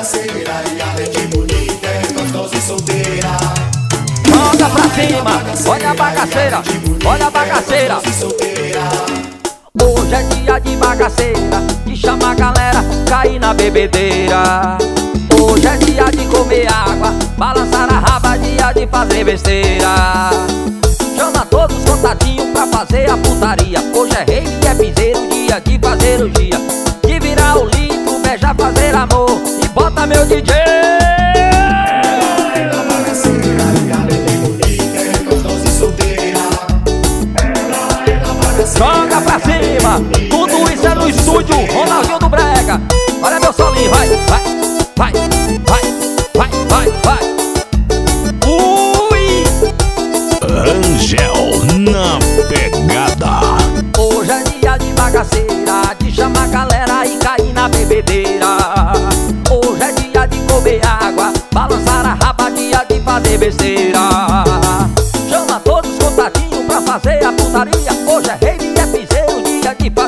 bagaceira e a gente bonita é gostosa e solteira. Joga pra cima, olha a bagaceira, olha a bagaceira. Hoje é dia de bagaceira, de chamar a galera, cair na bebedeira. Hoje é dia de comer água, balançar a raba, dia de fazer besteira. Chama todos os contatinhos pra fazer a putaria. Hoje é rei e é piseiro, dia de fazer orgia, de virar o litro, beijar, fazer amor. E bota meu DJ. Joga pra cima, tudo isso é no estúdio Ronaldinho do Brega. Olha meu solinho, vai, vai, vai, vai, vai, vai, vai. Ui! Rangel na pegada. Hoje é dia de bagaceira, de chamar a galera e cair na bebedeira. Hoje é dia de comer água, balançar a raba, dia de fazer besteira. Chama todos os contatinhos pra fazer a putaria. Hoje é rei e é piseiro, dia de